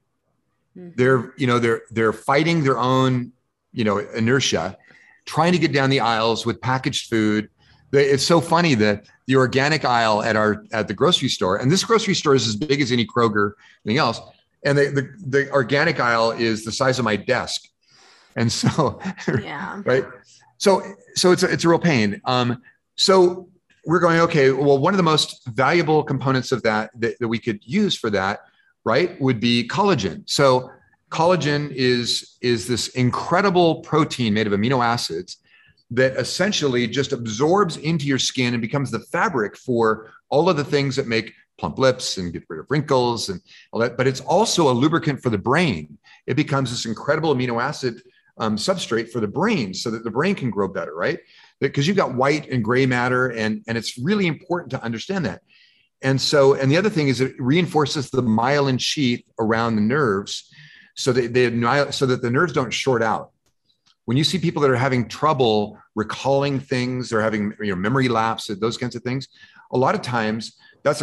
They're fighting their own, inertia, trying to get down the aisles with packaged food. It's so funny that the organic aisle at the grocery store, and this grocery store is as big as any Kroger, anything else. And the organic aisle is the size of my desk. And so, right. So it's a real pain. So we're going, okay, well, one of the most valuable components of that we could use for that, right, would be collagen. So collagen is this incredible protein made of amino acids that essentially just absorbs into your skin and becomes the fabric for all of the things that make plump lips and get rid of wrinkles and all that. But it's also a lubricant for the brain. It becomes this incredible amino acid substrate for the brain so that the brain can grow better, right? Because you've got white and gray matter, and it's really important to understand that. And the other thing is it reinforces the myelin sheath around the nerves so that the nerves don't short out. When you see people that are having trouble recalling things, they're having memory lapse, those kinds of things, a lot of times the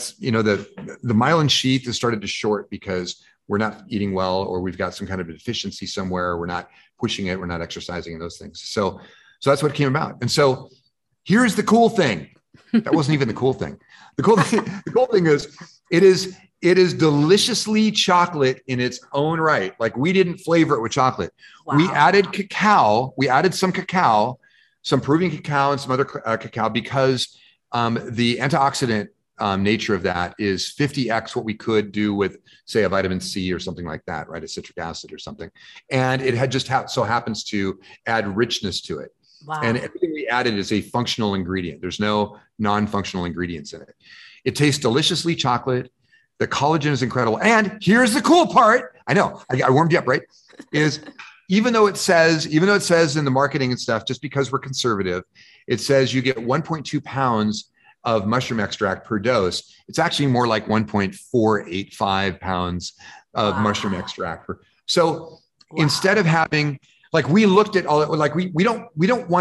myelin sheath has started to short because we're not eating well, or we've got some kind of deficiency somewhere. We're not pushing it. We're not exercising and those things. So that's what came about. And so here's the cool thing. That wasn't even the cool thing. The cool thing is it is deliciously chocolate in its own right. Like, we didn't flavor it with chocolate. Wow. We added cacao. We added some cacao, some Peruvian cacao and some other cacao, because the antioxidant nature of that is 50x what we could do with, say, a vitamin C or something like that, right? A citric acid or something. And it had just so happens to add richness to it. Wow. And everything we added is a functional ingredient. There's no non-functional ingredients in it. It tastes deliciously chocolate. The collagen is incredible. And here's the cool part. I know, I warmed you up, right? Is even though it says in the marketing and stuff, just because we're conservative, it says you get 1.2 pounds of mushroom extract per dose. It's actually more like 1.485 pounds of mushroom extract. So instead of having, like, we looked at all, like we don't want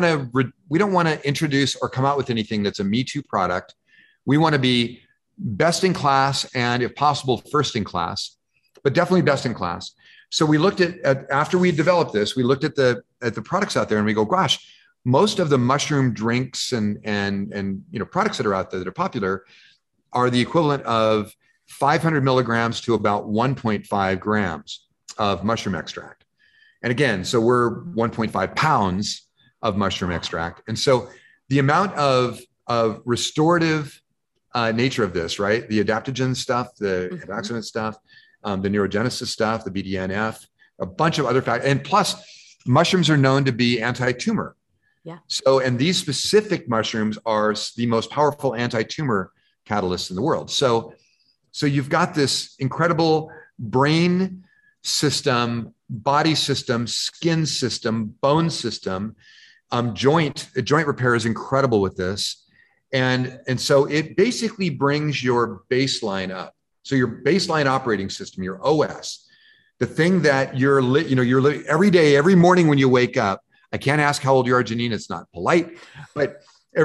to introduce or come out with anything that's a Me Too product. We want to be best in class, and if possible, first in class, but definitely best in class. So we looked at after we developed this, we looked at the products out there, and we go, gosh, most of the mushroom drinks and products that are out there that are popular are the equivalent of 500 milligrams to about 1.5 grams of mushroom extract. And again, so we're 1.5 pounds of mushroom extract. And so the amount of restorative nature of this, right? The adaptogen stuff, the antioxidant stuff, the neurogenesis stuff, the BDNF, a bunch of other factors. And plus, mushrooms are known to be anti-tumor. Yeah. So, and these specific mushrooms are the most powerful anti-tumor catalysts in the world. So you've got this incredible brain system, body system, skin system, bone system, joint repair is incredible with this. And so it basically brings your baseline up. So your baseline operating system, your OS, the thing that you're living every day, every morning when you wake up. I can't ask how old you are, Janine. It's not polite, but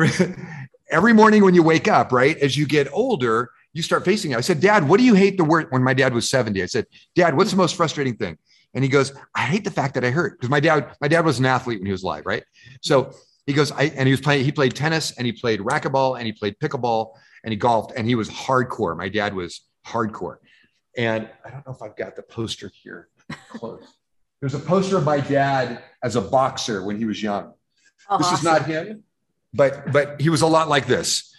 every morning when you wake up, right? As you get older, you start facing it. I said, Dad, what do you hate the worst? When my dad was 70, I said, Dad, what's the most frustrating thing? And he goes, I hate the fact that I hurt, because my dad was an athlete when he was alive, right? So he goes, he played tennis, and he played racquetball, and he played pickleball, and he golfed, and he was hardcore. My dad was hardcore. And I don't know if I've got the poster here close. There's a poster of my dad as a boxer when he was young. Oh, this is not him, but he was a lot like this,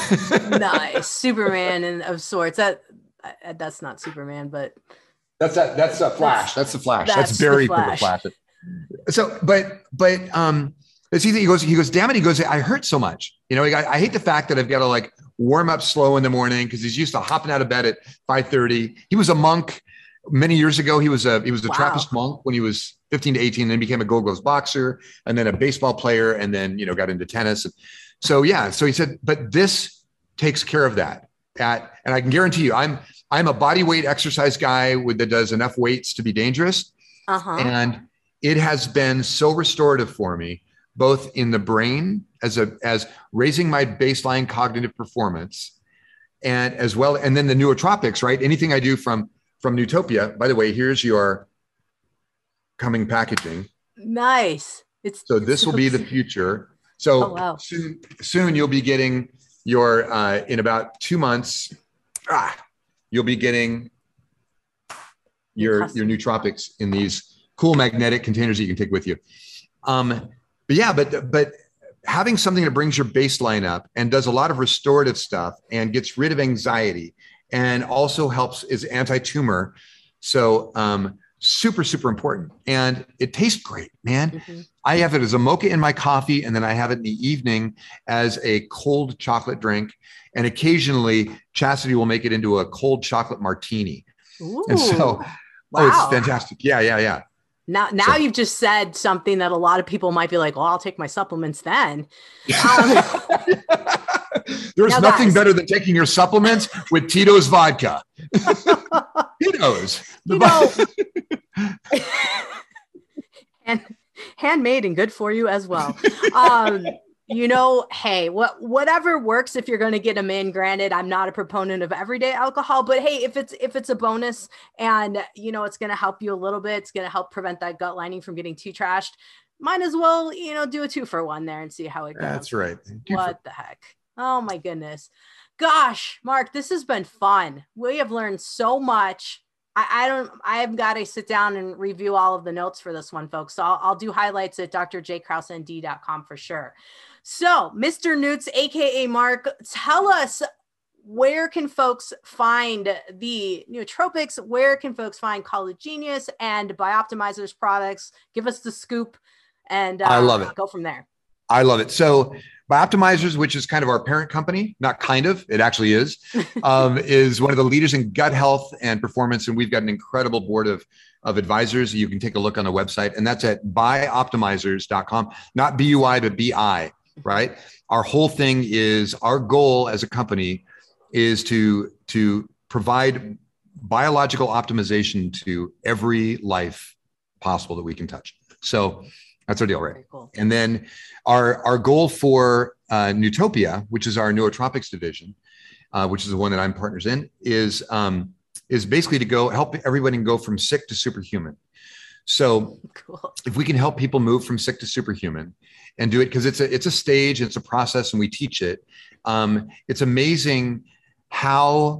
Nice. Superman and of sorts. That's not Superman, but that's a Flash. That's the Flash. That's Barry from the Flash. So, but he goes, damn it. He goes, I hurt so much. I hate the fact that I've got to like warm up slow in the morning because he's used to hopping out of bed at 5:30. He was a monk many years ago. He was a Trappist monk when he was 15 to 18, then became a Gold Gloves boxer and then a baseball player, and then, got into tennis. So he said, but this takes care of that. And I can guarantee you, I'm a body weight exercise guy that does enough weights to be dangerous. And it has been so restorative for me, both in the brain as raising my baseline cognitive performance, and as well, and then the nootropics, right? Anything I do from Nootopia. By the way, here's your coming packaging. Nice. So this will be the future. So wow. soon you'll be getting your in about 2 months. You'll be getting your nootropics in these cool magnetic containers that you can take with you. But having something that brings your baseline up and does a lot of restorative stuff and gets rid of anxiety and also helps is anti-tumor. So super, super important. And it tastes great, man. Mm-hmm. I have it as a mocha in my coffee, and then I have it in the evening as a cold chocolate drink. And occasionally Chastity will make it into a cold chocolate martini. Ooh, and so, wow. It's fantastic. Yeah. Now you've just said something that a lot of people might be like, well, I'll take my supplements then. There's nothing better than taking your supplements with Tito's vodka. Tito's. And handmade and good for you as well. Hey, whatever works if you're going to get them in. Granted, I'm not a proponent of everyday alcohol, but hey, if it's a bonus and it's going to help you a little bit, it's going to help prevent that gut lining from getting too trashed. Might as well, do a 2-for-1 there and see how it goes. That's right. What the heck? Oh my goodness. Gosh, Mark, this has been fun. We have learned so much. I've got to sit down and review all of the notes for this one, folks. So I'll do highlights at drjkrausend.com for sure. So Mr. Newts, AKA Mark, tell us, where can folks find the nootropics? Where can folks find College Genius and Bioptimizer's products? Give us the scoop and I love it. Go from there. I love it. So Bioptimizers, which is kind of our parent company, not kind of, it actually is one of the leaders in gut health and performance. And we've got an incredible board of advisors. You can take a look on the website, and that's at bioptimizers.com, not BUI, but BI, right? Our whole thing is, our goal as a company is to provide biological optimization to every life possible that we can touch. So that's our deal, right? Cool. And then our goal for Nootopia, which is our nootropics division, which is the one that I'm partners in, is basically to go help everybody go from sick to superhuman. So cool. If we can help people move from sick to superhuman and do it, because it's a stage, it's a process, and we teach it. It's amazing how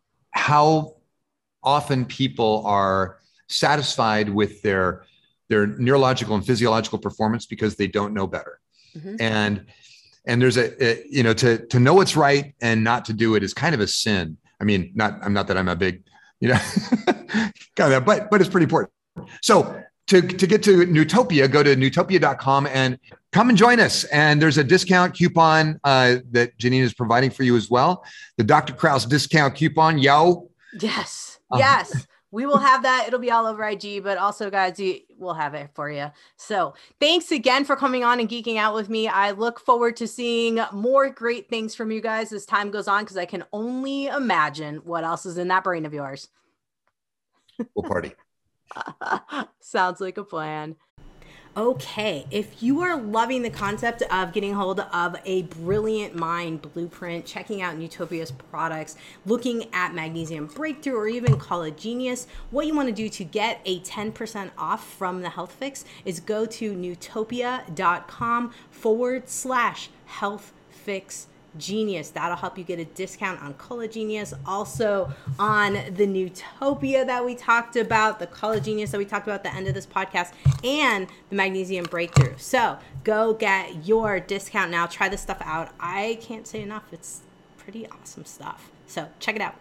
often people are satisfied with their neurological and physiological performance because they don't know better. Mm-hmm. And there's to know what's right and not to do it is kind of a sin. I mean, not that I'm a big, kind of, but it's pretty important. So to get to Nootopia, go to nootopia.com and come and join us. And there's a discount coupon that Janine is providing for you as well. The Dr. Kraus discount coupon, yo. Yes. We will have that. It'll be all over IG, but also, guys, we'll have it for you. So thanks again for coming on and geeking out with me. I look forward to seeing more great things from you guys as time goes on, because I can only imagine what else is in that brain of yours. We'll party. Sounds like a plan. Okay, if you are loving the concept of getting hold of a Brilliant Mind blueprint, checking out Nootopia's products, looking at Magnesium Breakthrough, or even College Genius, what you want to do to get a 10% off from the Health Fix is go to nootopia.com/Health Fix Genius. That'll help you get a discount on College Genius, also on the Nootopia that we talked about, the College Genius that we talked about at the end of this podcast, and the Magnesium Breakthrough. So go get your discount now. Try this stuff out. I can't say enough. It's pretty awesome stuff. So check it out.